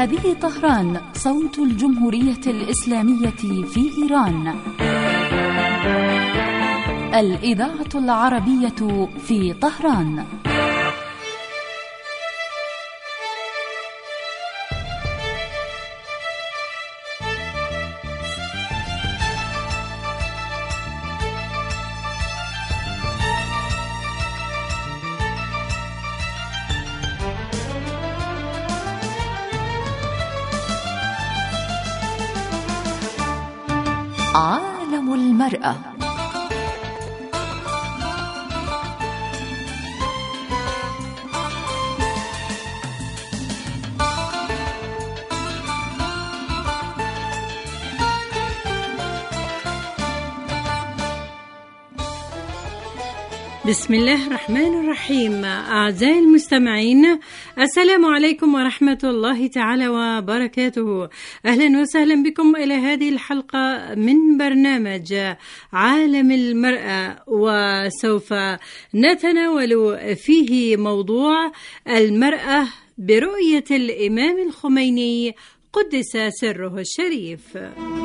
هذه طهران، صوت الجمهورية الإسلامية في إيران. الإذاعة العربية في طهران. عالم المرأة. بسم الله الرحمن الرحيم. أعزائي المستمعين، السلام عليكم ورحمة الله تعالى وبركاته. أهلا وسهلا بكم إلى هذه الحلقة من برنامج عالم المرأة، وسوف نتناول فيه موضوع المرأة برؤية الإمام الخميني قدس سره الشريف.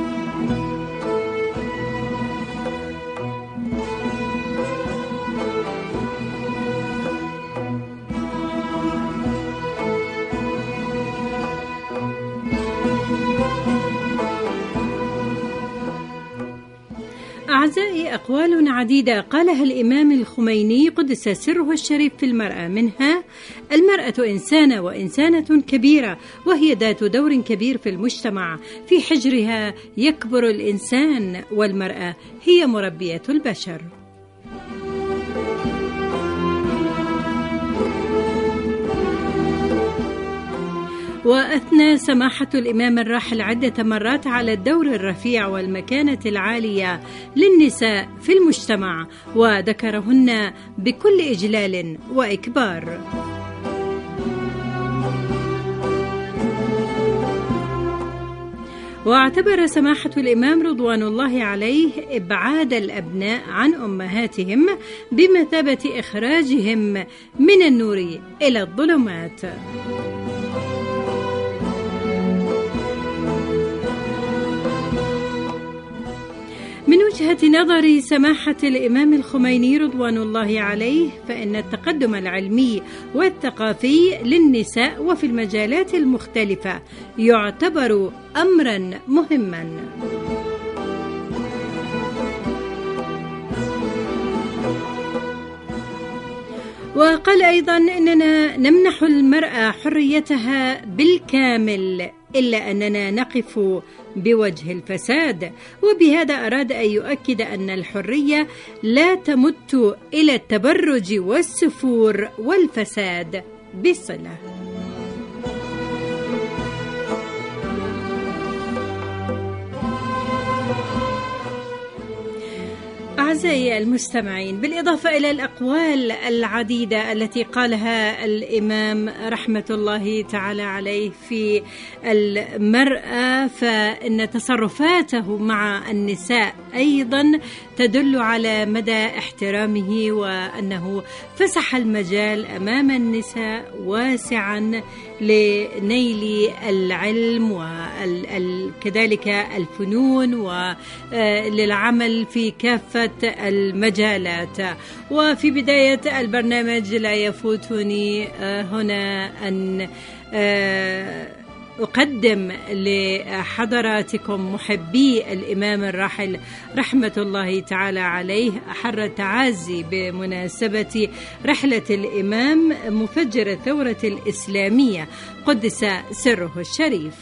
أعزائي، أقوال عديدة قالها الإمام الخميني قدس سره الشريف في المرأة، منها: المرأة إنسانة وإنسانة كبيرة، وهي ذات دور كبير في المجتمع، في حجرها يكبر الإنسان، والمرأة هي مربية البشر. وأثنى سماحة الإمام الراحل عدة مرات على الدور الرفيع والمكانة العالية للنساء في المجتمع، وذكرهن بكل إجلال وإكبار. واعتبر سماحة الإمام رضوان الله عليه إبعاد الأبناء عن أمهاتهم بمثابة إخراجهم من النور إلى الظلمات. من وجهة نظر سماحة الإمام الخميني رضوان الله عليه، فإن التقدم العلمي والثقافي للنساء وفي المجالات المختلفة يعتبر أمرا مهما. وقال أيضا إننا نمنح المرأة حريتها بالكامل، إلا أننا نقف بوجه الفساد. وبهذا أراد أن يؤكد أن الحرية لا تمت إلى التبرج والسفور والفساد بصلة. أعزائي المستمعين، بالإضافة إلى الأقوال العديدة التي قالها الإمام رحمة الله تعالى عليه في المرأة، فإن تصرفاته مع النساء أيضا تدل على مدى احترامه، وأنه فسح المجال أمام النساء واسعا لنيل العلم وكذلك الفنون وللعمل في كافة المجالات. وفي بداية البرنامج لا يفوتني هنا أن أقدم لحضراتكم محبي الإمام الراحل رحمة الله تعالى عليه أحر التعازي بمناسبة رحلة الإمام مفجر الثورة الإسلامية قدس سره الشريف.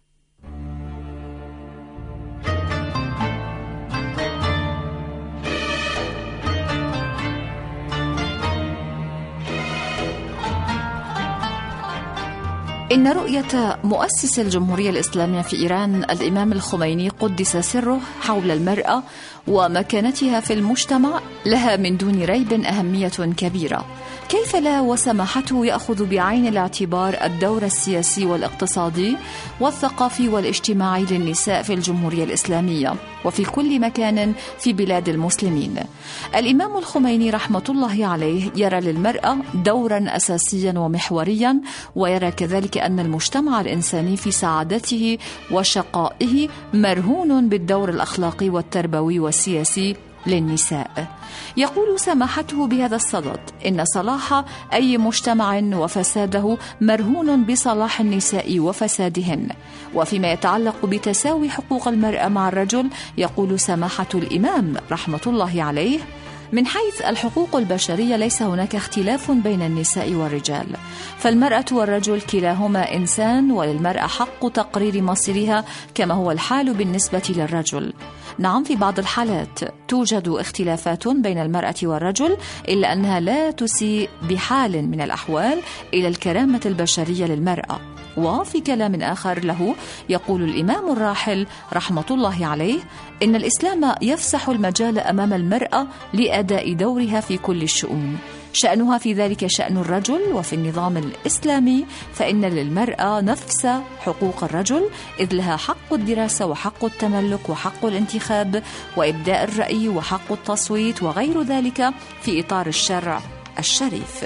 إن رؤية مؤسس الجمهورية الإسلامية في إيران الإمام الخميني قدس سره حول المرأة ومكانتها في المجتمع لها من دون ريب أهمية كبيرة، كيف لا وسماحته يأخذ بعين الاعتبار الدور السياسي والاقتصادي والثقافي والاجتماعي للنساء في الجمهورية الإسلامية وفي كل مكان في بلاد المسلمين. الإمام الخميني رحمة الله عليه يرى للمرأة دورا أساسيا ومحوريا، ويرى كذلك أن المجتمع الإنساني في سعادته وشقائه مرهون بالدور الأخلاقي والتربوي والسياسي للنساء. يقول سماحته بهذا الصدد إن صلاح أي مجتمع وفساده مرهون بصلاح النساء وفسادهن. وفيما يتعلق بتساوي حقوق المرأة مع الرجل، يقول سماحة الإمام رحمة الله عليه: من حيث الحقوق البشرية ليس هناك اختلاف بين النساء والرجال، فالمرأة والرجل كلاهما إنسان، وللمرأة حق تقرير مصيرها كما هو الحال بالنسبة للرجل. نعم، في بعض الحالات توجد اختلافات بين المرأة والرجل، إلا أنها لا تسيء بحال من الأحوال إلى الكرامة البشرية للمرأة. وفي كلام آخر له يقول الإمام الراحل رحمة الله عليه إن الإسلام يفسح المجال أمام المرأة لأداء دورها في كل الشؤون، شأنها في ذلك شأن الرجل. وفي النظام الإسلامي فإن للمرأة نفس حقوق الرجل، إذ لها حق الدراسة وحق التملك وحق الانتخاب وإبداء الرأي وحق التصويت وغير ذلك في إطار الشرع الشريف.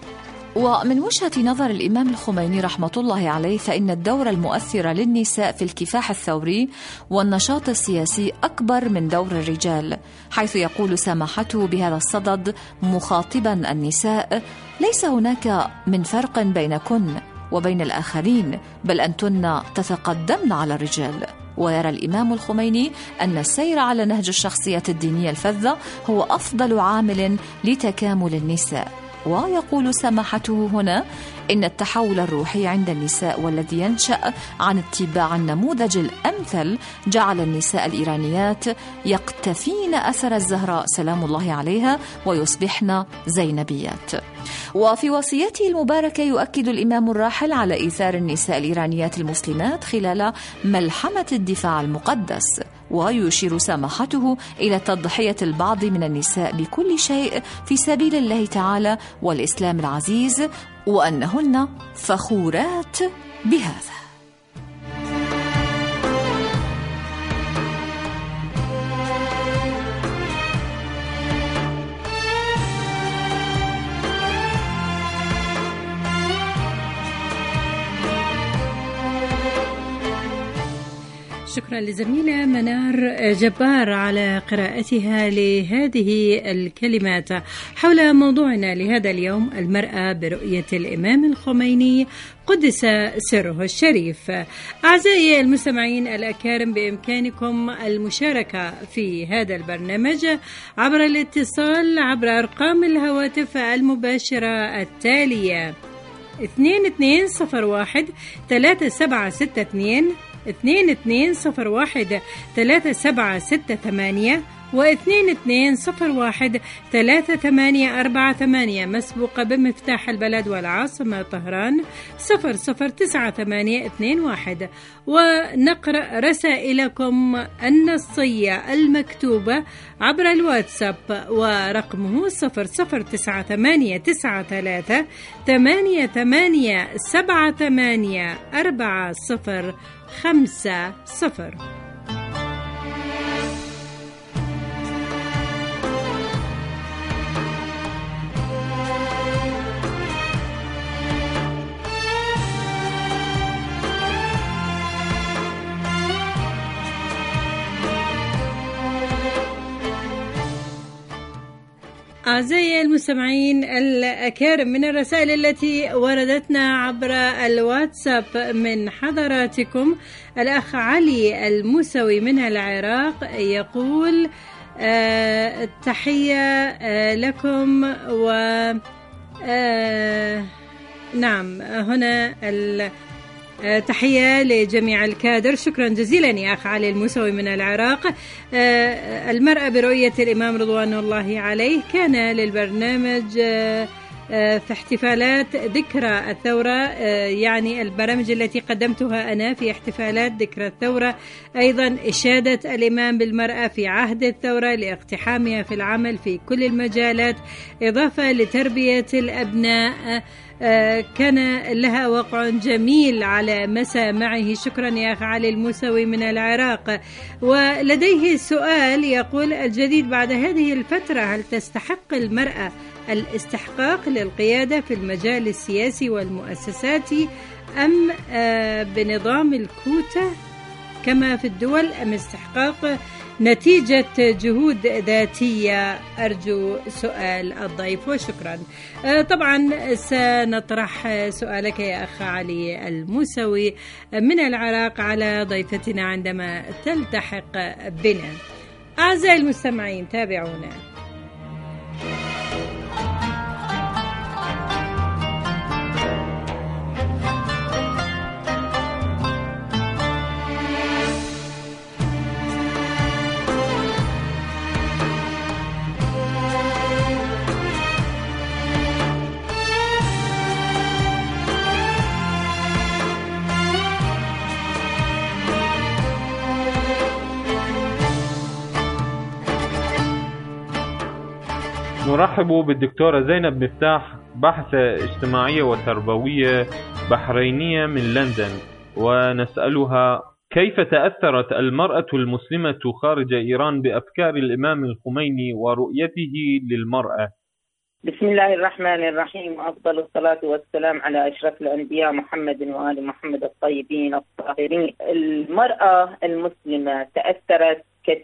ومن وجهة نظر الإمام الخميني رحمة الله عليه فإن الدور المؤثر للنساء في الكفاح الثوري والنشاط السياسي أكبر من دور الرجال، حيث يقول سماحته بهذا الصدد مخاطبا النساء: ليس هناك من فرق بينكن وبين الآخرين، بل أنتن تتقدمن على الرجال. ويرى الإمام الخميني أن السير على نهج الشخصية الدينية الفذة هو أفضل عامل لتكامل النساء. ويقول سماحته هنا إن التحول الروحي عند النساء والذي ينشأ عن اتباع النموذج الأمثل جعل النساء الإيرانيات يقتفين أثر الزهراء سلام الله عليها ويصبحن زينبيات. وفي وصيته المباركة يؤكد الإمام الراحل على إيثار النساء الإيرانيات المسلمات خلال ملحمة الدفاع المقدس، ويشير سماحته إلى تضحية البعض من النساء بكل شيء في سبيل الله تعالى والإسلام العزيز، وأنهن فخورات بهذا. شكرا لزميلة منار جبار على قراءتها لهذه الكلمات حول موضوعنا لهذا اليوم: المرأة برؤية الإمام الخميني قدس سره الشريف. أعزائي المستمعين الأكارم، بإمكانكم المشاركة في هذا البرنامج عبر الاتصال عبر أرقام الهواتف المباشرة التالية: 2201 3762 2201 3768 و2201 3848 مسبوقة بمفتاح البلد والعاصمة طهران 009821. ونقرأ رسائلكم النصية المكتوبة عبر الواتساب ورقمه 009893 8878 4050. أعزائي المستمعين الأكارم، من الرسائل التي وردتنا عبر الواتساب من حضراتكم، الأخ علي الموسوي من العراق يقول: تحية لكم. و نعم، هنا تحية لجميع الكادر. شكرا جزيلا يا أخ علي الموسوي من العراق. المرأة برؤية الإمام رضوان الله عليه كان للبرنامج في احتفالات ذكرى الثورة، يعني البرامج التي قدمتها أنا في احتفالات ذكرى الثورة، أيضا إشادة الإمام بالمرأة في عهد الثورة لاقتحامها في العمل في كل المجالات، إضافة لتربية الأبناء، كان لها وقع جميل على مسامعه. شكرا يا أخ علي الموسوي من العراق. ولديه سؤال يقول: الجديد بعد هذه الفترة، هل تستحق المرأة الاستحقاق للقيادة في المجال السياسي والمؤسساتي أم بنظام الكوتا كما في الدول، أم استحقاق نتيجة جهود ذاتية؟ أرجو سؤال الضيف وشكرا. طبعا سنطرح سؤالك يا أخ علي الموسوي من العراق على ضيفتنا عندما تلتحق بنا. أعزائي المستمعين تابعونا. نرحب بالدكتورة زينب مفتاح، باحثة اجتماعية وتربوية بحرينية من لندن، ونسألها: كيف تأثرت المرأة المسلمة خارج إيران بأفكار الإمام الخميني ورؤيته للمرأة؟ بسم الله الرحمن الرحيم، أفضل الصلاة والسلام على أشرف الأنبياء محمد وآل محمد الطيبين الطاهرين. المرأة المسلمة تأثرت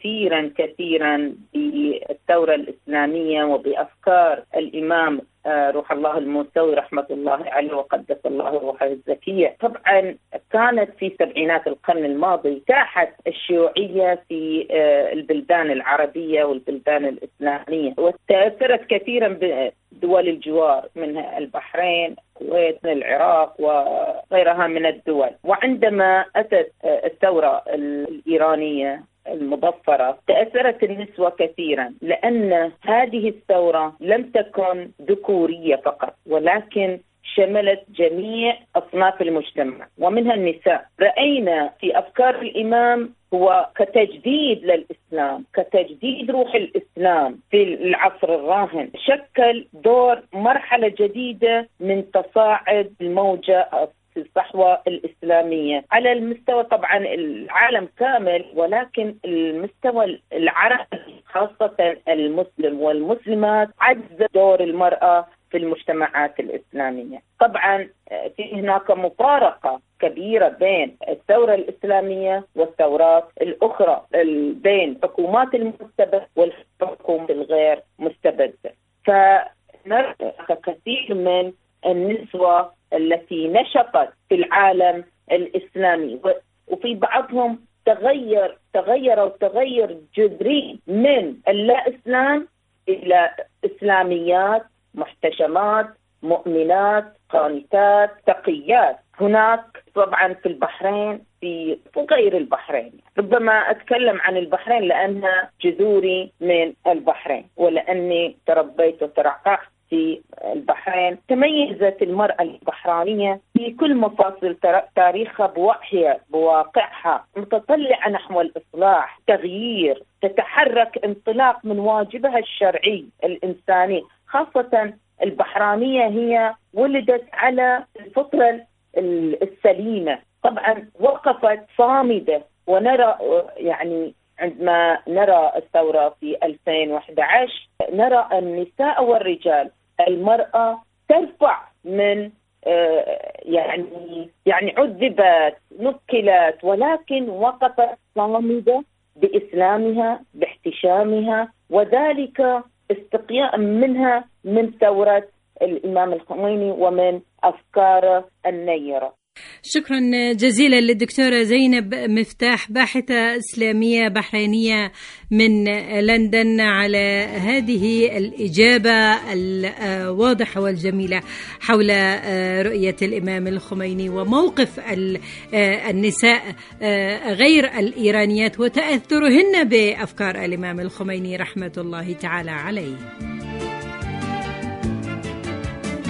كثيرا بالثورة الإسلامية وبأفكار الإمام روح الله الموسوي رحمة الله عليه وقدس الله روحه الزكية. طبعا كانت في سبعينات القرن الماضي ساحت الشيوعية في البلدان العربية والبلدان الإسلامية، وتأثرت كثيرا بدول الجوار منها البحرين، الكويت، العراق وغيرها من الدول. وعندما أتت الثورة الإيرانية المضفرة تأثرت النسوة كثيرا، لأن هذه الثورة لم تكن ذكورية فقط، ولكن شملت جميع أصناف المجتمع ومنها النساء. رأينا في أفكار الإمام هو كتجديد للإسلام، كتجديد روح الإسلام في العصر الراهن، شكل دور مرحلة جديدة من تصاعد الموجة في الصحوة الإسلامية على المستوى طبعا العالم كامل، ولكن المستوى العربي خاصة المسلم والمسلمات عزز دور المرأة في المجتمعات الإسلامية. طبعا في هناك مفارقة كبيرة بين الثورة الإسلامية والثورات الأخرى، بين حكومات المستبد والحكومات الغير مستبدة. فنرى كثير من النسوة التي نشطت في العالم الإسلامي، وفي بعضهم تغير جذري من اللا إسلام إلى إسلاميات، محتشمات، مؤمنات، قانتات، تقيات. هناك طبعا في البحرين في غير البحرين، ربما أتكلم عن البحرين لأنها جذوري من البحرين ولأني تربيت وترعرعت في البحرين. تميزت المرأة البحرانية في كل مفاصل تاريخها بواقعها، متطلعة نحو الإصلاح، تغيير، تتحرك انطلاق من واجبها الشرعي الإنساني. خاصة البحرانية هي ولدت على الفطرة السليمة، طبعا وقفت صامدة. ونرى يعني عندما نرى الثورة في 2011 نرى النساء والرجال، المرأة ترفع من يعني عذبت، نكلت، ولكن وقفت صامدة بإسلامها، باحتشامها، وذلك استقياء منها من ثورة الإمام الخميني ومن أفكاره النيرة. شكرا جزيلا للدكتورة زينب مفتاح، باحثة إسلامية بحرينية من لندن، على هذه الإجابة الواضحة والجميلة حول رؤية الإمام الخميني وموقف النساء غير الإيرانيات وتأثرهن بأفكار الإمام الخميني رحمة الله تعالى عليه.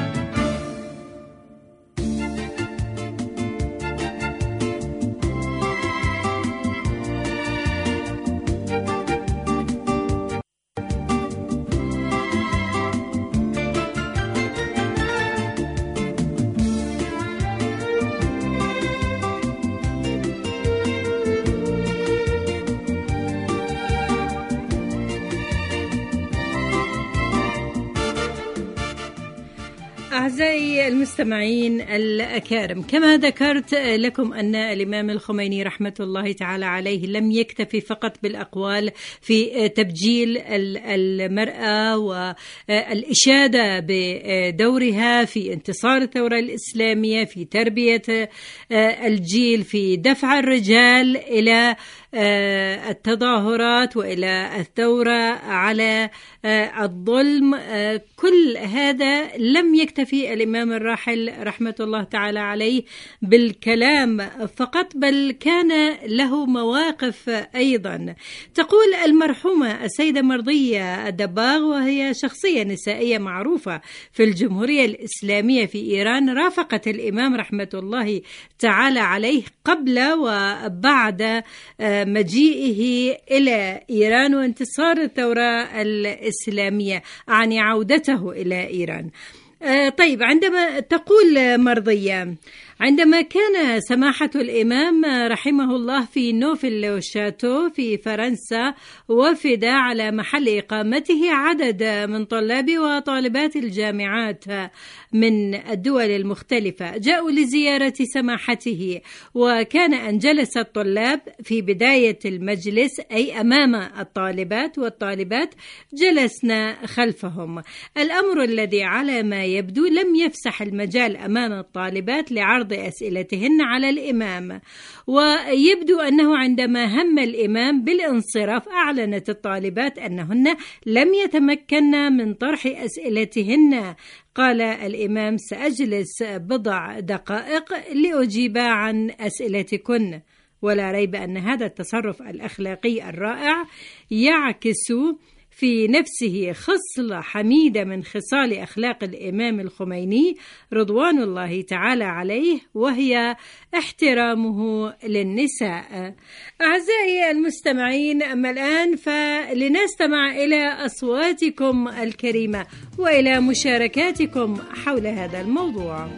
أعزائي المستمعين الأكارم، كما ذكرت لكم أن الإمام الخميني رحمة الله تعالى عليه لم يكتفي فقط بالأقوال في تبجيل المرأة والإشادة بدورها في انتصار الثورة الإسلامية، في تربية الجيل، في دفع الرجال إلى التظاهرات وإلى الثورة على الظلم. كل هذا لم يكتفي الإمام الراحل رحمة الله تعالى عليه بالكلام فقط، بل كان له مواقف أيضا. تقول المرحومة السيدة مرضية الدباغ، وهي شخصية نسائية معروفة في الجمهورية الإسلامية في إيران، رافقت الإمام رحمة الله تعالى عليه قبل وبعد مجيئه إلى إيران وانتصار الثورة الإسلامية، عن عودته إلى إيران. طيب، عندما تقول مرضية، عندما كان سماحة الإمام رحمه الله في نوفل شاتو في فرنسا، وفد على محل إقامته عدد من طلاب وطالبات الجامعات من الدول المختلفة، جاءوا لزيارة سماحته، وكان أن جلس الطلاب في بداية المجلس، أي أمام الطالبات، والطالبات جلسنا خلفهم. الأمر الذي على ما يبدو لم يفسح المجال أمام الطالبات لعرض أسئلتهن على الإمام، ويبدو أنه عندما هم الإمام بالانصراف أعلنت الطالبات أنهن لم يتمكن من طرح أسئلتهن. قال الإمام: سأجلس بضع دقائق لأجيب عن أسئلتكن. ولا ريب أن هذا التصرف الأخلاقي الرائع يعكس في نفسه خصلة حميدة من خصال أخلاق الإمام الخميني رضوان الله تعالى عليه، وهي احترامه للنساء. أعزائي المستمعين، أما الآن فلنستمع إلى أصواتكم الكريمة وإلى مشاركاتكم حول هذا الموضوع.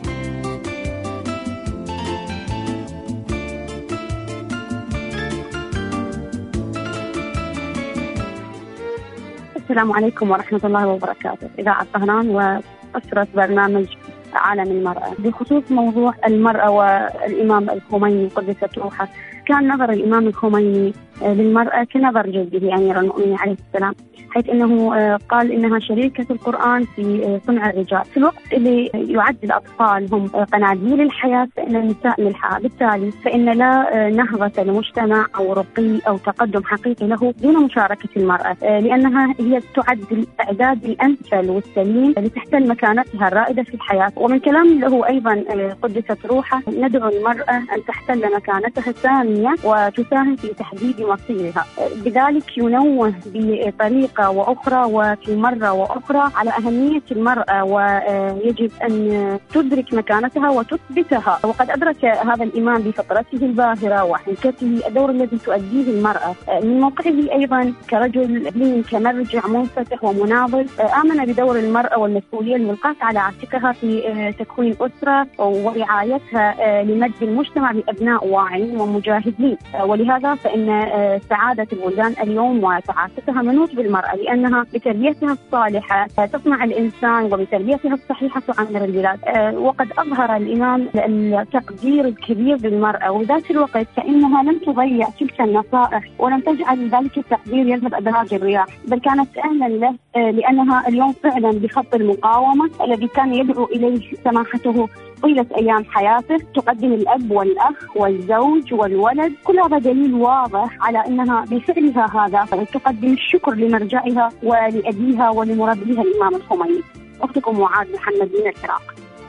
السلام عليكم ورحمة الله وبركاته. إذاعة طهران وأسرة برنامج عالم المرأة. بخصوص موضوع المرأة والإمام الخميني قدست روحه، كان نظر الإمام الخميني للمرأة كنظر جده أمير المؤمنين عليه السلام، حيث أنه قال إنها شريكة القرآن في صنع الرجال. في الوقت اللي يعد الأطفال هم قناديل الحياة، فإن النساء ملحة، بالتالي فإن لا نهضة لمجتمع أو رقي أو تقدم حقيقي له دون مشاركة المرأة، لأنها هي تعد الإعداد الأمثل والسليم لتحتل مكانتها الرائدة في الحياة. ومن كلام له أيضا قدست روحه: ندعو المرأة أن تحتل مكانتها الثانية وتساهم في تحديد مصيرها. بذلك ينوه بطريقة وأخرى وفي مرة وأخرى على أهمية المرأة، ويجب أن تدرك مكانتها وتثبتها. وقد أدرك هذا الإمام بفطرته الباهرة وحنكته الدور الذي تؤديه المرأة. من موقعه أيضا كرجل دين، كمرجع منفتح ومناضل، آمن بدور المرأة والمسؤولية الملقاة على عاتقها في تكوين أسرة ورعايتها لمجد المجتمع بأبناء واعين ومجاهدين. ولهذا فإن سعادة البلدان اليوم وسعادتها منوط بالمرأة، لأنها بتربيتها الصالحة تصنع الإنسان، وبتربيتها الصحيحة تعمر البلاد. وقد أظهر الإمام التقدير الكبير للمرأة، وذات الوقت فإنها لم تضيع تلك النصائح ولم تجعل ذلك التقدير يذهب أدراج الرياح، بل كانت أهلا له، لأنها اليوم فعلا بخط المقاومة الذي كان يدعو إليه سماحته طيلة أيام حياته. تقدم الأب والأخ والزوج والولد، كل هذا دليل واضح على أنها بفعلها هذا تقدم الشكر لمرجعها ولأبيها ولمربيها الإمام الخميني. أختكم معاذ محمد من العراق.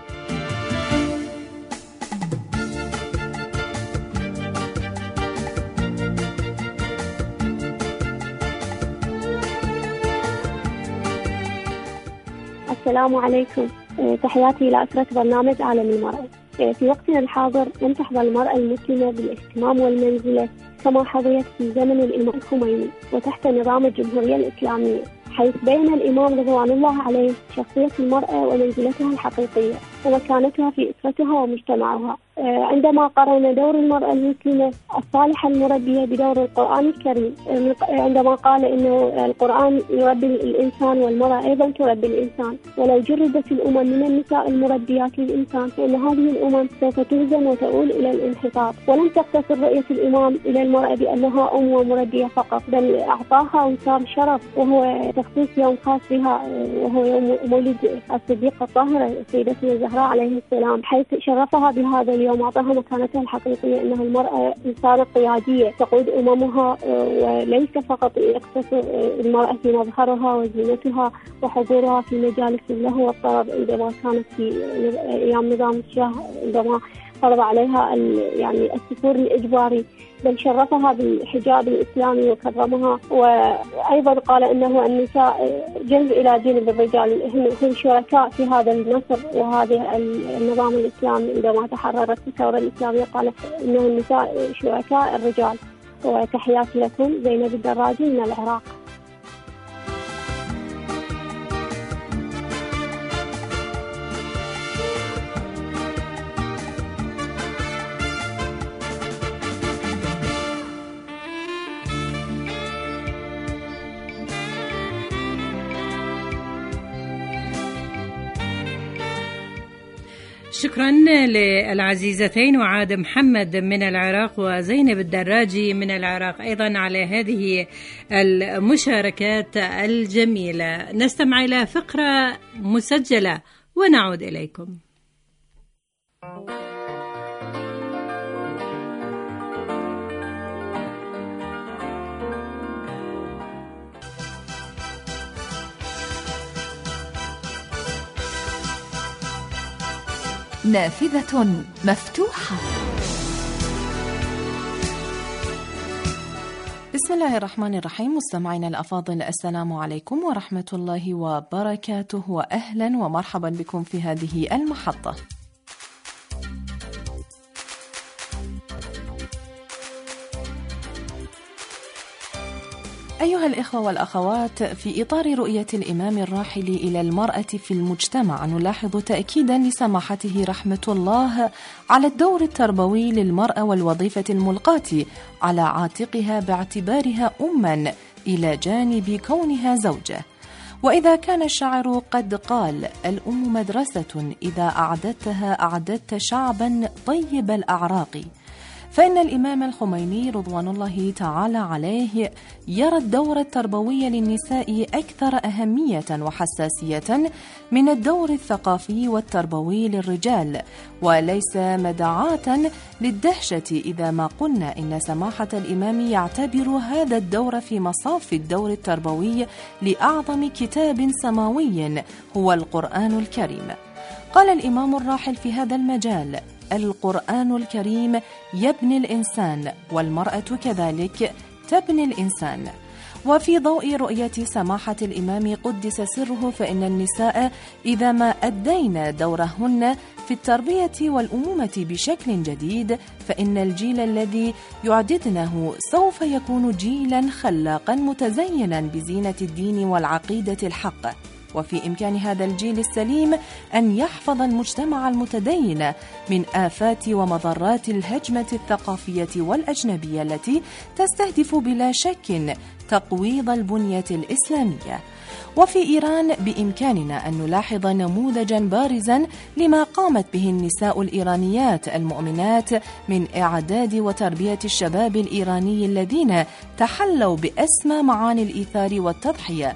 السلام عليكم، تحياتي إلى أسرة برنامج عالم المرأة. في وقتنا الحاضر لم تحظى المرأة المسلمة بالاهتمام والمنزلة كما حظيت في زمن الإمام الخميني وتحت نظام الجمهورية الإسلامية، حيث بين الإمام رضوان الله عليه شخصية المرأة ومنزلتها الحقيقية ومكانتها في أسرتها ومجتمعها. عندما قارن دور المرأة المسلمة الصالحة المربية بدور القرآن الكريم، عندما قال إنه القرآن يربي الإنسان والمرأة أيضا تربي الإنسان، ولو جردت الأمم من النساء المربيات للإنسان فإن هذه الأمم سوف تهزم وتؤول إلى الانحطاط. ولم تقتصر رؤية الإمام إلى المرأة بأنها أم ومربية فقط، بل أعطاها وسام شرف وهو تخصيص يوم خاص بها، وهو يوم مولد الصديقة الطاهرة سيدتنا الزهراء عليه السلام، حيث شرفها بهذا اليوم، أعطاها مكانتها الحقيقية أنها المرأة إنسانة قيادية تقود أممها، وليس فقط يقتصر المرأة في مظهرها وزينتها وحضورها في مجالس اللهو والطرب عندما كانت في أيام نظام الشاه عندما فرض عليها يعني السفور الإجباري، بل شرفها بالحجاب الإسلامي وكرمها. وأيضا قال أنه النساء جنب إلى جانب الرجال، هم شركاء في هذا النصر وهذا النظام الإسلامي. عندما تحررت الثورة الإسلامية قال أنه النساء شركاء الرجال. وتحياتي لكم، زينب الدراجي من العراق. شكرا للعزيزتين وعاد محمد من العراق وزينب الدراجي من العراق أيضا على هذه المشاركات الجميلة. نستمع إلى فقرة مسجلة ونعود إليكم. نافذة مفتوحة. بسم الله الرحمن الرحيم. مستمعينا الأفاضل، السلام عليكم ورحمة الله وبركاته، وأهلا ومرحبا بكم في هذه المحطة. أيها الإخوة والأخوات، في إطار رؤية الإمام الراحل إلى المرأة في المجتمع نلاحظ تأكيدا لسماحته رحمة الله على الدور التربوي للمرأة والوظيفة الملقاة على عاتقها باعتبارها أما إلى جانب كونها زوجة. وإذا كان الشاعر قد قال: الأم مدرسة إذا أعددتها أعددت شعبا طيب الأعراق، فإن الإمام الخميني رضوان الله تعالى عليه يرى الدور التربوي للنساء أكثر أهمية وحساسية من الدور الثقافي والتربوي للرجال، وليس مدعاة للدهشة إذا ما قلنا إن سماحة الإمام يعتبر هذا الدور في مصاف الدور التربوي لأعظم كتاب سماوي هو القرآن الكريم. قال الإمام الراحل في هذا المجال: القرآن الكريم يبني الإنسان، والمرأة كذلك تبني الإنسان. وفي ضوء رؤية سماحة الإمام قدس سره، فإن النساء إذا ما أدين دورهن في التربية والأمومة بشكل جديد، فإن الجيل الذي يعددنه سوف يكون جيلا خلاقا متزينا بزينة الدين والعقيدة الحق. وفي إمكان هذا الجيل السليم أن يحفظ المجتمع المتدين من آفات ومضرات الهجمة الثقافية والأجنبية التي تستهدف بلا شك تقويض البنية الإسلامية. وفي إيران بإمكاننا أن نلاحظ نموذجا بارزا لما قامت به النساء الإيرانيات المؤمنات من إعداد وتربية الشباب الإيراني الذين تحلوا بأسمى معاني الإيثار والتضحية،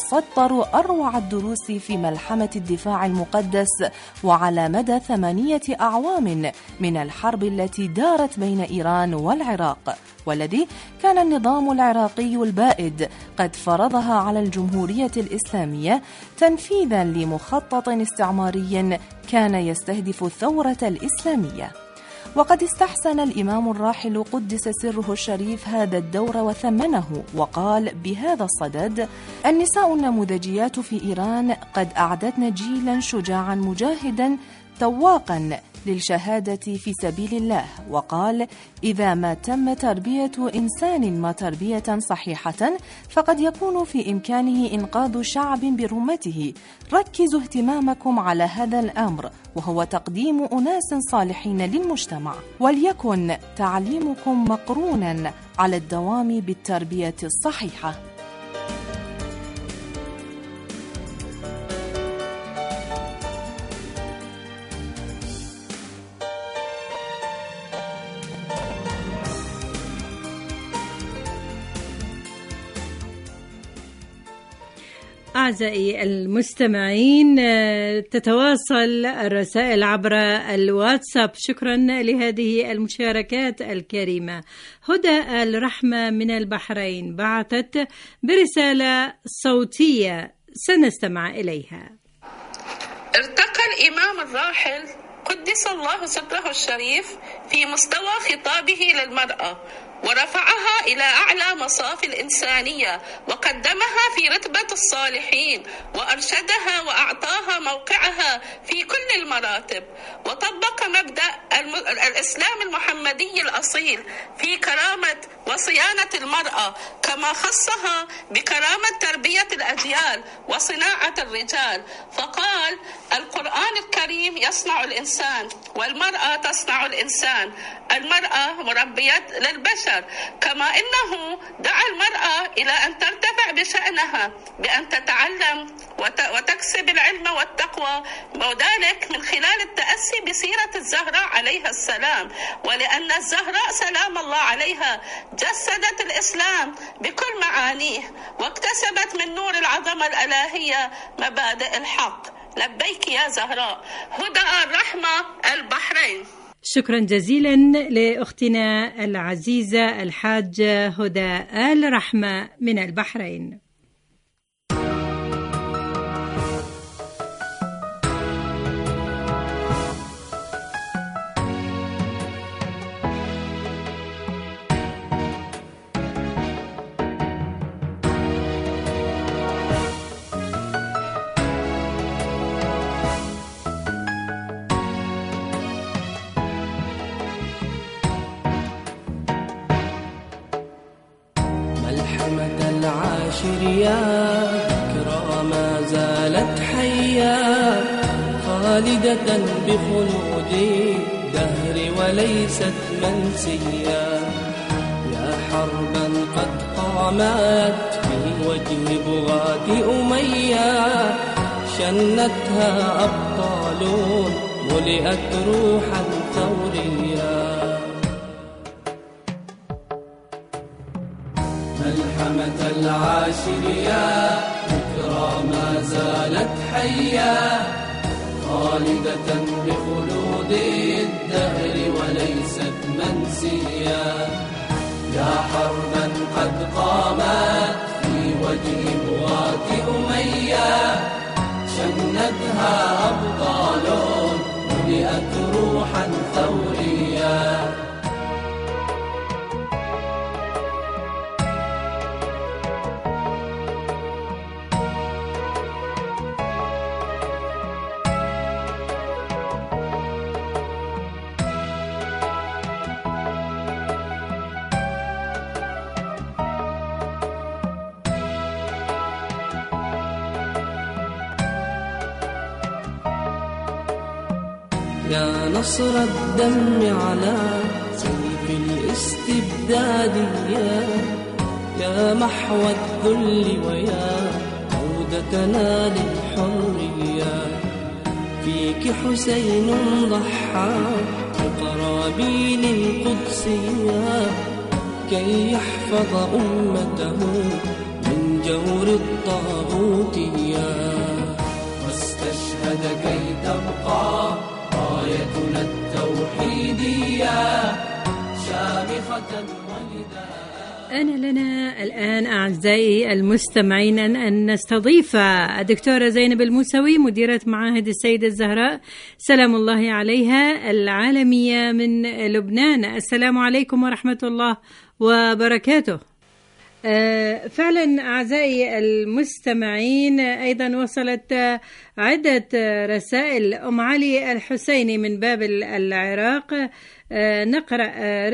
وسطروا أروع الدروس في ملحمة الدفاع المقدس وعلى مدى 8 أعوام من الحرب التي دارت بين إيران والعراق، والذي كان النظام العراقي البائد قد فرضها على الجمهورية الإسلامية تنفيذا لمخطط استعماري كان يستهدف الثورة الإسلامية. وقد استحسن الإمام الراحل قدس سره الشريف هذا الدور وثمنه، وقال بهذا الصدد: النساء النموذجيات في إيران قد أعددن جيلا شجاعا مجاهدا تواقا للشهادة في سبيل الله، وقال: إذا ما تم تربية إنسان ما تربية صحيحة فقد يكون في إمكانه إنقاذ شعب برمته. ركزوا اهتمامكم على هذا الأمر، وهو تقديم أناس صالحين للمجتمع، وليكن تعليمكم مقرونا على الدوام بالتربية الصحيحة. أعزائي المستمعين، تتواصل الرسائل عبر الواتساب. شكرا لهذه المشاركات الكريمة. هدى الرحمة من البحرين بعثت برسالة صوتية سنستمع إليها. ارتقى الإمام الراحل قدس الله سره الشريف في مستوى خطابه للمرأة، ورفعها إلى أعلى مصاف الإنسانية، وقدمها في رتبة الصالحين، وأرشدها وأعطاها موقعها في كل المراتب، وطبق مبدأ الإسلام المحمدي الأصيل في كرامة وصيانة المرأة، كما خصها بكرامة تربية الأجيال وصناعة الرجال، فقال: القرآن الكريم يصنع الإنسان، والمرأة تصنع الإنسان. المرأة مربية للبشر، كما إنه دعا المرأة إلى أن ترتفع بشأنها بأن تتعلم وتكسب العلم والتقوى، وذلك من خلال التأسي بسيرة الزهراء عليها السلام، ولأن الزهراء سلام الله عليها جسدت الإسلام بكل معانيه، واكتسبت من نور العظمة الإلهية مبادئ الحق. لبيك يا زهراء. هدى الرحمة، البحرين. شكرا جزيلا لأختنا العزيزة الحاجة هدى الرحمة من البحرين. يا ذكرى ما زالت حيا، خالدة بخلود الدهر وليست منسيا. يا حربا قد قامت في وجه بغاة أمية، شنتها أبطال ملئت روحا ثوريا. ملحمة العاشر يا ذكرى ما زالت حيا، خالدة بخلود الدهر وليست منسيا. يا حربا قد قامت في وجه بغاة أمية، شنتها أبطال ملئت روحا ثوريا. يا نصر الدم على سيف الاستبداد، يا محو الذل ويا عودتنا للحرية. فيك حسين ضحى بقرابين القدسية، كي يحفظ أمته من جور الطاغوتية. واستشهد كي تبقى رايتنا التوحيدية شامخة ونداء. أنا لنا الآن أعزائي المستمعين أن نستضيف الدكتورة زينب الموسوي، مديرة معاهد السيدة الزهراء سلام الله عليها العالمية من لبنان. السلام عليكم ورحمة الله وبركاته. فعلا أعزائي المستمعين، أيضا وصلت عدة رسائل. أم علي الحسيني من بابل العراق، نقرأ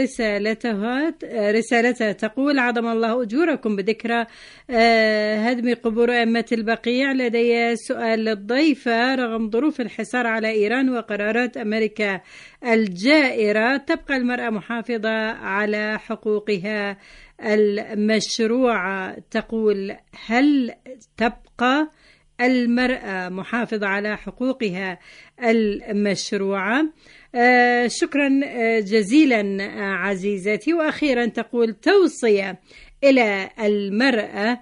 رسالتها تقول: عظم الله أجوركم بذكرى هدم قبور أئمة البقيع. لدي سؤال للضيفة: رغم ظروف الحصار على إيران وقرارات أمريكا الجائرة، تبقى المرأة محافظة على حقوقها المشروعة. تقول: هل تبقى المرأة محافظة على حقوقها المشروعة؟ شكرا جزيلا عزيزتي. وأخيرا تقول: توصية إلى المرأة: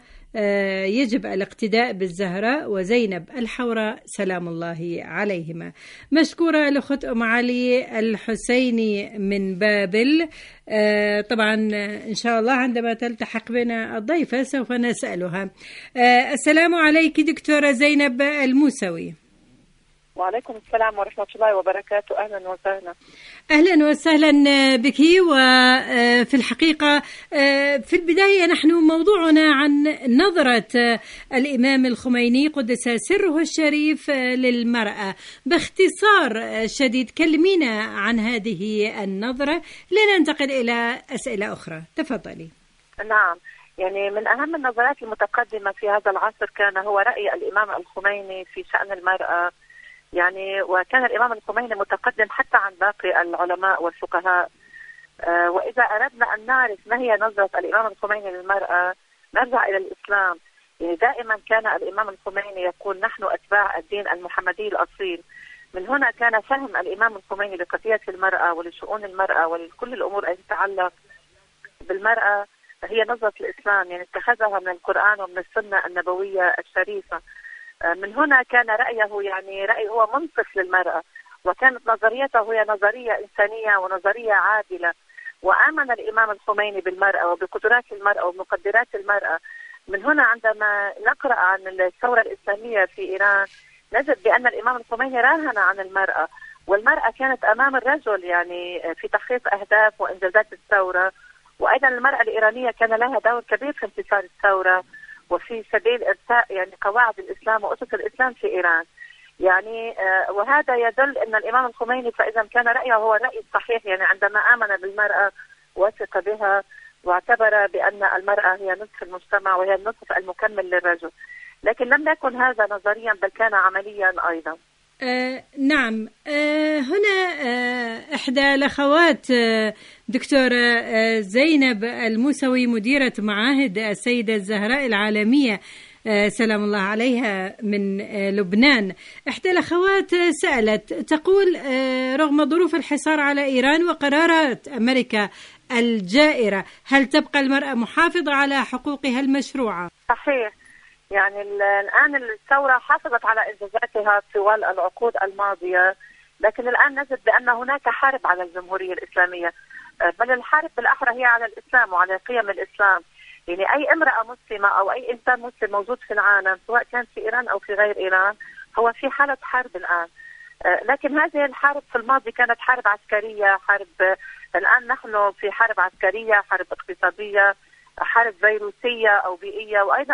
يجب الاقتداء بالزهراء وزينب الحوراء سلام الله عليهما. مشكورة لأخت أم علي الحسيني من بابل. طبعا إن شاء الله عندما تلتحق بنا الضيفة سوف نسألها. السلام عليك دكتورة زينب الموسوي. وعليكم السلام ورحمة الله وبركاته. أهلا وسهلا. أهلا وسهلا بك. وفي الحقيقة في البداية نحن موضوعنا عن نظرة الإمام الخميني قدس سره الشريف للمرأة. باختصار شديد كلمينا عن هذه النظرة لننتقل إلى أسئلة أخرى. تفضلي. نعم، يعني من أهم النظرات المتقدمة في هذا العصر كان هو رأي الإمام الخميني في شأن المرأة. يعني وكان الإمام الخميني متقدم حتى عن باقي العلماء والفقهاء. وإذا أردنا أن نعرف ما هي نظرة الإمام الخميني للمرأة نرجع إلى الإسلام. يعني دائما كان الإمام الخميني يقول: نحن أتباع الدين المحمدي الأصيل. من هنا كان فهم الإمام الخميني لقضية المرأة ولشؤون المرأة ولكل الأمور التي تتعلق بالمرأة هي نظرة الإسلام، يعني اتخذها من القرآن ومن السنة النبوية الشريفة. من هنا كان رأيه يعني رأي هو منصف للمرأة، وكانت نظريته هي نظرية إنسانية ونظرية عادلة. وآمن الإمام الخميني بالمرأة وبقدرات المرأة ومقدرات المرأة. من هنا عندما نقرأ عن الثورة الإسلامية في إيران نجد بأن الإمام الخميني راهن عن المرأة، والمرأة كانت أمام الرجل يعني في تحقيق أهداف وإنجازات الثورة. وأيضا المرأة الإيرانية كان لها دور كبير في انتصار الثورة وفي سبيل إرساء يعني قواعد الإسلام وأسس الإسلام في إيران. يعني وهذا يدل أن الإمام الخميني فإذا كان رأيه هو الرأي الصحيح، يعني عندما آمن بالمرأة وثق بها واعتبر بأن المرأة هي نصف المجتمع وهي النصف المكمل للرجل. لكن لم يكن هذا نظريا بل كان عمليا أيضا. نعم. هنا إحدى الأخوات دكتورة زينب الموسوي مديرة معاهد السيدة الزهراء العالمية سلام الله عليها من لبنان، إحدى الأخوات سألت تقول: رغم ظروف الحصار على إيران وقرارات أمريكا الجائرة، هل تبقى المرأة محافظة على حقوقها المشروعة؟ صحيح. يعني الآن الثورة حافظت على إنجازاتها طوال العقود الماضية، لكن الآن نجد بأن هناك حرب على الجمهورية الإسلامية، بل الحرب بالأحرى هي على الإسلام وعلى قيم الإسلام. يعني أي امرأة مسلمة أو أي إنسان مسلم موجود في العالم سواء كان في إيران أو في غير إيران هو في حالة حرب الآن. لكن هذه الحرب في الماضي كانت حرب عسكرية، الآن نحن في حرب عسكرية، حرب اقتصادية، حرب فيروسية أو بيئية، وأيضا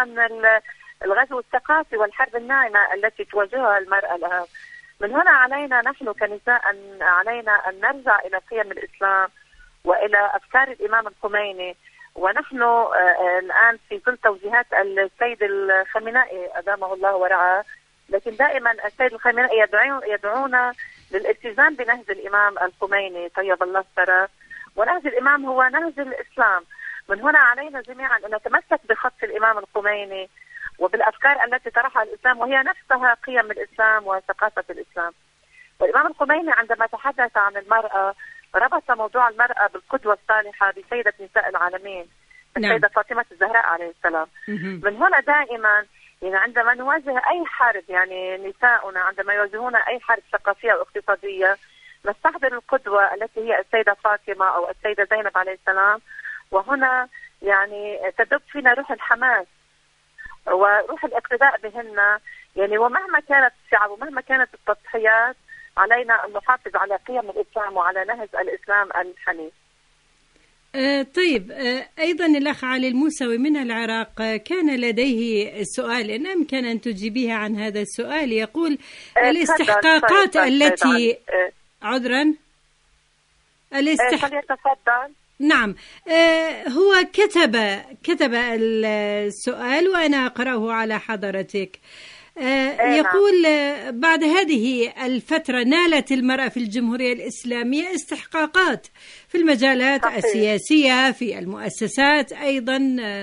الغزو الثقافي والحرب الناعمة التي تواجهها المرأة لها. من هنا علينا نحن كنساء علينا أن نرجع إلى قيم الإسلام وإلى أفكار الإمام الخميني. ونحن الآن في ظل توجيهات السيد الخامنئي أدامه الله ورعاه، لكن دائما السيد الخامنئي يدعونا للالتزام بنهج الإمام الخميني طيب الله ثراه، ونهج الإمام هو نهج الإسلام. من هنا علينا جميعا أن نتمسك بخط الإمام الخميني وبالأفكار التي طرحها الإسلام، وهي نفسها قيم الإسلام وثقافة الإسلام. والإمام الخميني عندما تحدث عن المرأة ربط موضوع المرأة بالقدوة الصالحة بسيدة نساء العالمين السيدة فاطمة الزهراء عليه السلام. من هنا دائما يعني عندما نواجه أي حرب، يعني نساؤنا عندما يواجهون أي حرب ثقافية أو اقتصادية نستحضر القدوة التي هي السيدة فاطمة أو السيدة زينب عليه السلام، وهنا يعني تدب فينا روح الحماس وروح الاقتداء بهن. يعني ومهما كانت الشعب ومهما كانت التضحيات علينا أن نحافظ على قيم الإسلام وعلى نهج الإسلام الحنيف. طيب، أيضا الأخ علي الموسوي من العراق كان لديه سؤال، إن أمكن أن تجيبيها عن هذا السؤال. يقول الاستحقاقات التي عذرا فليتفضل. نعم، هو كتب السؤال وأنا أقرأه على حضرتك. يقول: بعد هذه الفترة نالت المرأة في الجمهورية الإسلامية استحقاقات في المجالات السياسية، في المؤسسات، أيضا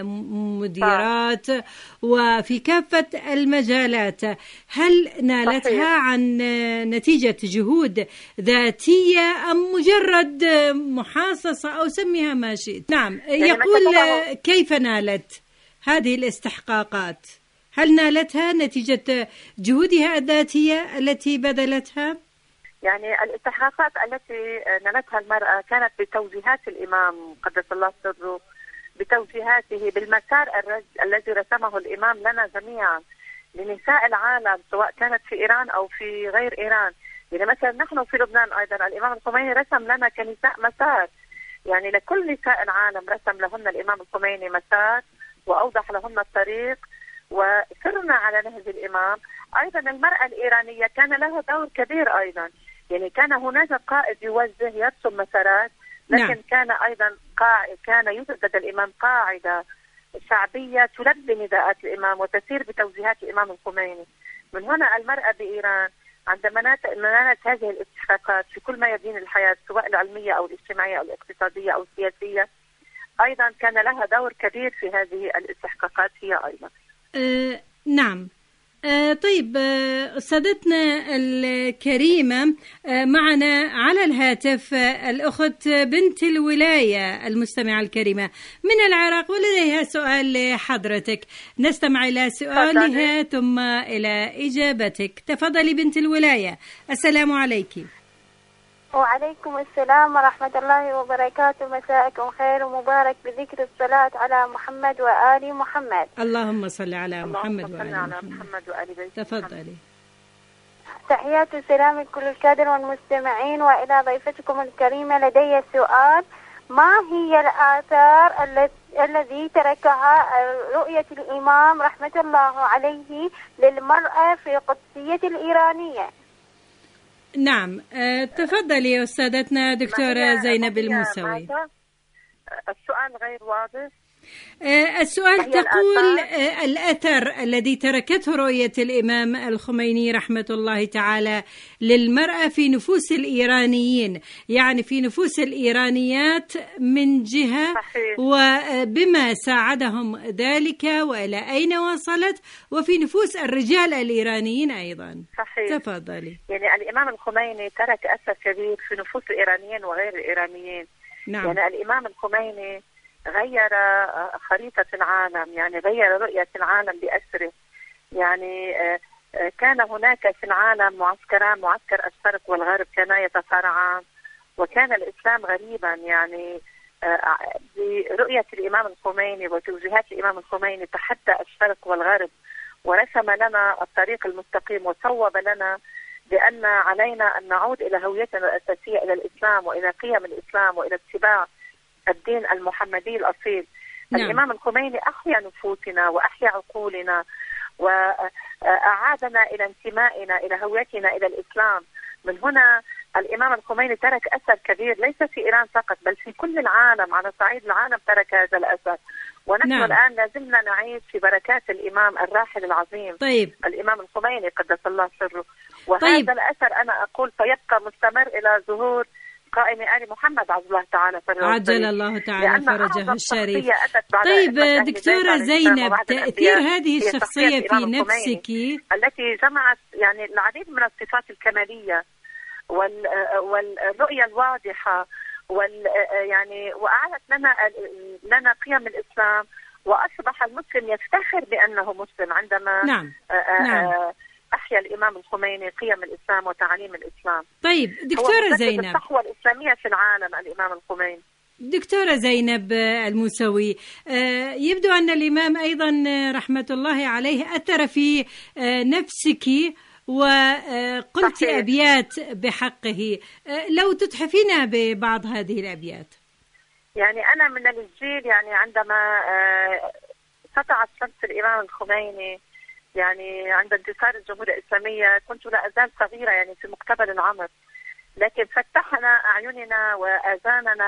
مديرات، وفي كافة المجالات. هل نالتها عن نتيجة جهود ذاتية أم مجرد محاصصة أو سميها ما شئت؟ نعم، يقول: كيف نالت هذه الاستحقاقات؟ هل نالتها نتيجة جهودها الذاتية التي بذلتها؟ يعني الاستحقاقات التي نالتها المرأة كانت بتوجيهات الإمام قدس الله سره، بتوجيهاته، بالمسار الذي رسمه الإمام لنا جميعا لنساء العالم، سواء كانت في إيران أو في غير إيران. يعني مثلا نحن في لبنان أيضا الإمام الخميني رسم لنا كنساء مسار، يعني لكل نساء العالم رسم لهن الإمام الخميني مسار وأوضح لهن الطريق، وسرنا على نهج الإمام. أيضا المرأة الإيرانية كان لها دور كبير أيضا، يعني كان هناك قائد يوجه يرسم مسارات، لكن كان أيضا كان يوجد لدى الإمام قاعدة شعبية تلبي نداءات الإمام وتسير بتوجيهات الإمام الخميني. من هنا المرأة بإيران عندما نالت هذه الاستحقاقات في كل ما يدين الحياة، سواء العلمية أو الاجتماعية أو الاقتصادية أو السياسية، أيضا كان لها دور كبير في هذه الاستحقاقات هي أيضا. نعم. طيب، أستاذتنا الكريمة، معنا على الهاتف الأخت بنت الولاية المستمعة الكريمة من العراق، ولديها سؤال لحضرتك. نستمع إلى سؤالها ثم إلى إجابتك. تفضلي بنت الولاية. السلام عليك. وعليكم السلام ورحمة الله وبركاته. مساءكم خير ومبارك بذكر الصلاة على محمد وآل محمد. اللهم صل على محمد وآل محمد وآل بيت. تفضلي. تحيات السلام لكل الكادر والمستمعين وإلى ضيفتكم الكريمة. لدي سؤال: ما هي الآثار الذي تركها رؤية الإمام رحمة الله عليه للمرأة في قدسية الإيرانية؟ نعم، تفضلي يا أستاذتنا دكتورة زينب الموسوي. السؤال غير واضح. السؤال تقول: الأثر الذي تركته رؤية الإمام الخميني رحمة الله تعالى للمرأة في نفوس الإيرانيين، يعني في نفوس الإيرانيات من جهة، وبما ساعدهم ذلك وإلى أين وصلت، وفي نفوس الرجال الإيرانيين أيضا. صحيح. تفضلي. يعني الإمام الخميني ترك أثر كبير في نفوس الإيرانيين وغير الإيرانيين. نعم. يعني الإمام الخميني غير خريطة العالم، يعني غير رؤية العالم بأسره. يعني كان هناك في العالم معسكران، معسكر الشرق والغرب كانا يتصارعان، وكان الإسلام غريبا. يعني برؤية الإمام الخميني وتوجيهات الإمام الخميني تحدى الشرق والغرب ورسم لنا الطريق المستقيم، وصوب لنا بأن علينا أن نعود إلى هويتنا الأساسية، إلى الإسلام وإلى قيم الإسلام وإلى اتباع الدين المحمدي الأصيل. نعم. الإمام الخميني أحيا نفوسنا وأحيا عقولنا وأعادنا إلى انتمائنا إلى هويتنا إلى الإسلام. من هنا الإمام الخميني ترك أثر كبير، ليس في إيران فقط بل في كل العالم، على صعيد العالم ترك هذا الأثر. ونحن نعم. الآن لازلنا نعيش في بركات الإمام الراحل العظيم. طيب. الإمام الخميني قدس الله سره. وهذا الأثر أنا أقول سيبقى مستمر إلى ظهور قائم آل محمد عز الله تعالى فرجه. عجل الله تعالى فرجه الشريف. طيب دكتورة زينب، تأثير هذه الشخصية في نفسك التي جمعت يعني العديد من الصفات الكمالية والرؤية الواضحة يعني وأعلت لنا قيم الإسلام، وأصبح المسلم يفتخر بأنه مسلم عندما نعم. أحيا الإمام الخميني قيم الإسلام وتعاليم الإسلام. طيب دكتورة زينب، الصحوة الإسلامية في العالم الإمام الخميني. دكتورة زينب الموسوي، يبدو أن الإمام أيضا رحمة الله عليه أثر في نفسك وقلت أبيات بحقه، لو تتحفين ببعض هذه الأبيات. يعني أنا من الجيل يعني عندما سطعت شمس الإمام الخميني يعني عند انتصار الجمهورية الإسلامية، كنت لا أزال صغيرة يعني في مقتبل العمر، لكن فتحنا أعيننا وآذاننا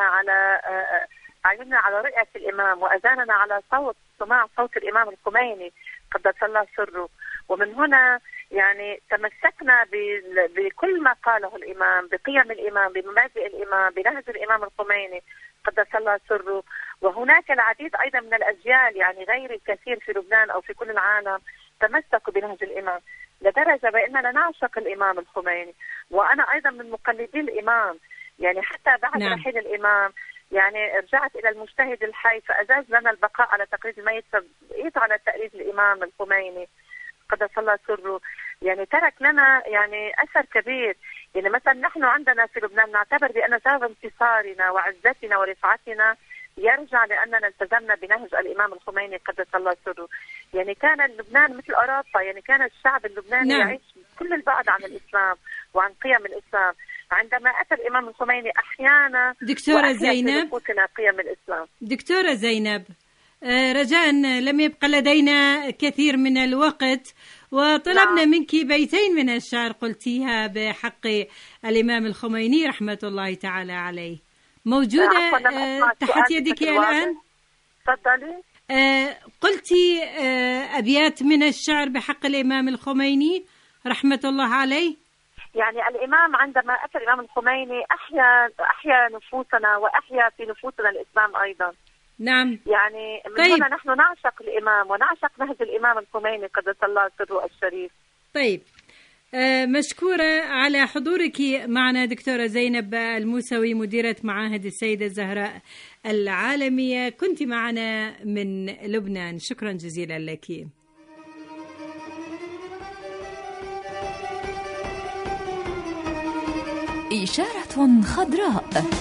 على رؤية الإمام، وأذاننا على سماع صوت الإمام الخميني قدس الله سره. ومن هنا يعني تمسكنا بكل ما قاله الإمام، بقيم الإمام، بمبادئ الإمام، بنهج الإمام الخميني قدس الله سره. وهناك العديد أيضا من الأجيال يعني غير الكثير في لبنان أو في كل العالم تمسكوا بنهج الإمام، لدرجة بأننا نعشق الإمام الخميني. وأنا أيضا من مقلدي الإمام، يعني حتى بعد رحيل الإمام يعني رجعت إلى المجتهد الحي فأجاز لنا البقاء على تقليد الميت، فبقيت على تقليد الإمام الخميني قدس الله سره. يعني ترك لنا يعني أثر كبير. يعني مثلا نحن عندنا في لبنان نعتبر بأن سبب انتصارنا وعزتنا ورفعتنا يرجع لأننا التزمنا بنهج الإمام الخميني قدس الله سره. يعني كان لبنان مثل أوروبا، يعني كان الشعب اللبناني يعيش كل البعد عن الإسلام وعن قيم الإسلام. عندما أتى الإمام الخميني أحيانا دكتورة زينب قيم الإسلام. دكتورة زينب، رجاء لم يبقى لدينا كثير من الوقت، وطلبنا منك بيتين من الشعر قلتيها بحق الإمام الخميني رحمة الله تعالى عليه. موجودة تحت يدك الآن؟ تفضلي. قلتي أبيات من الشعر بحق الإمام الخميني رحمة الله عليه. يعني الإمام عندما أتى الإمام الخميني أحيا نفوسنا وأحيا في نفوسنا الإسلام أيضا. نعم. يعني من هنا نحن نعشق الإمام ونعشق نهج الإمام الخميني قدس الله سره الشريف. طيب، مشكورة على حضورك معنا دكتورة زينب الموسوي، مديرة معاهد السيدة الزهراء العالمية، كنت معنا من لبنان. شكرا جزيلا لك. إشارة خضراء.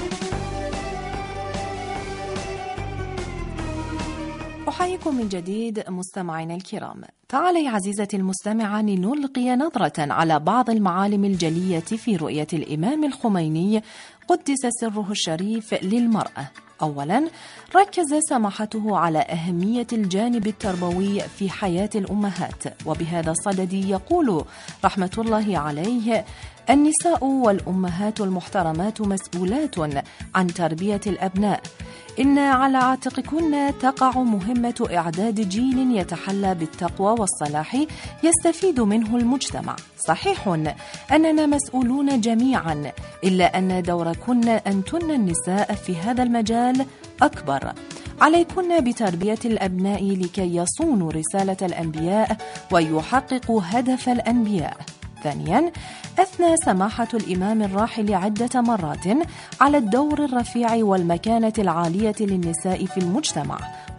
أحييكم من جديد مستمعينا الكرام. تعالي عزيزتي المستمعة لنلقي نظرة على بعض المعالم الجلية في رؤية الإمام الخميني قدس سره الشريف للمرأة. أولا، ركز سماحته على أهمية الجانب التربوي في حياة الأمهات، وبهذا الصدد يقول رحمة الله عليه: النساء والأمهات المحترمات مسؤولات عن تربية الأبناء، إن على عاتقكن تقع مهمة إعداد جيل يتحلى بالتقوى والصلاح يستفيد منه المجتمع. صحيح أننا مسؤولون جميعا، إلا أن دوركن أنتن النساء في هذا المجال أكبر. عليكن بتربية الأبناء لكي يصونوا رسالة الأنبياء ويحققوا هدف الأنبياء. ثانيا، أثنى سماحة الإمام الراحل عدة مرات على الدور الرفيع والمكانة العالية للنساء في المجتمع،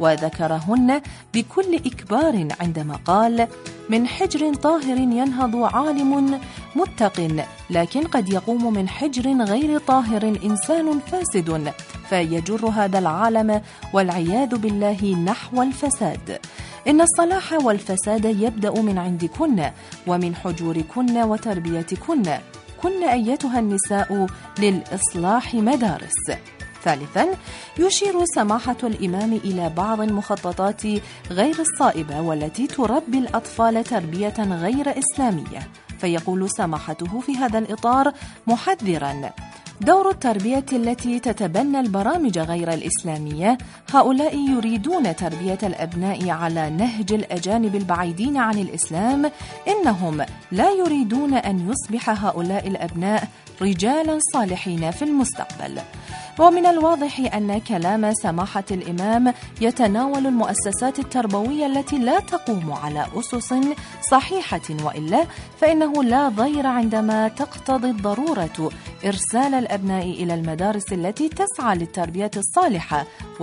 وذكرهن بكل إكبار عندما قال: من حجر طاهر ينهض عالم متق، لكن قد يقوم من حجر غير طاهر إنسان فاسد فيجر هذا العالم والعياذ بالله نحو الفساد. إن الصلاح والفساد يبدأ من عندكن ومن حجوركن وتربيتكن. كن أيتها النساء للإصلاح مدارس. ثالثا، يشير سماحة الإمام إلى بعض المخططات غير الصائبة والتي تربي الأطفال تربية غير إسلامية، فيقول سماحته في هذا الإطار محذرا: دور التربية التي تتبنى البرامج غير الإسلامية، هؤلاء يريدون تربية الأبناء على نهج الأجانب البعيدين عن الإسلام. إنهم لا يريدون أن يصبح هؤلاء الأبناء رجالا صالحين في المستقبل. ومن الواضح أن كلام سماحة الإمام يتناول المؤسسات التربوية التي لا تقوم على أسس صحيحة، وإلا فإنه لا ضير عندما تقتضي الضرورة إرسال الأبناء إلى المدارس التي تسعى للتربية الصالحة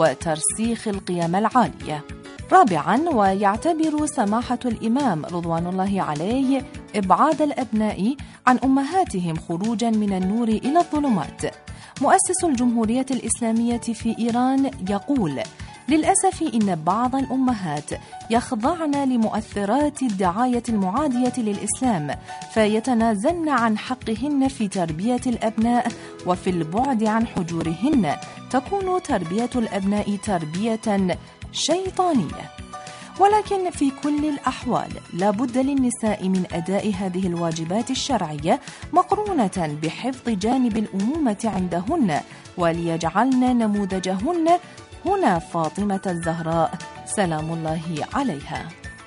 وترسيخ القيم العالية. رابعا، ويعتبر سماحة الإمام رضوان الله عليه إبعاد الأبناء عن أمهاتهم خروجا من النور إلى الظلمات. مؤسس الجمهورية الإسلامية في إيران يقول: للأسف إن بعض الأمهات يخضعن لمؤثرات الدعاية المعادية للإسلام، فيتنازلن عن حقهن في تربية الأبناء، وفي البعد عن حجورهن تكون تربية الأبناء تربية شيطانية. ولكن في كل الأحوال لا بد للنساء من أداء هذه الواجبات الشرعية مقرونة بحفظ جانب الأمومة عندهن، وليجعلن نموذجهن هنا فاطمة الزهراء سلام الله عليها.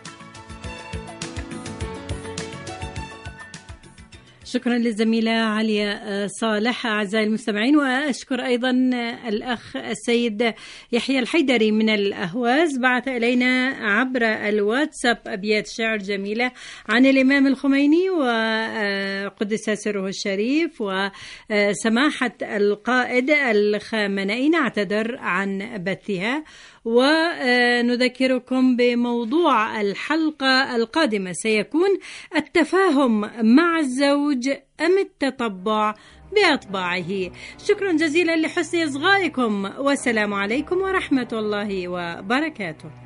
شكرا للزميلة عليا صالح. أعزائي المستمعين، وأشكر أيضا الأخ السيد يحيى الحيدري من الأهواز، بعث إلينا عبر الواتساب أبيات شعر جميلة عن الإمام الخميني وقدس سره الشريف وسماحة القائد الخامنئي، نعتذر عن بثها. ونذكركم بموضوع الحلقة القادمة سيكون التفاهم مع الزوج أم التطبع بأطباعه. شكرا جزيلا لحسن إصغائكم، والسلام عليكم ورحمة الله وبركاته.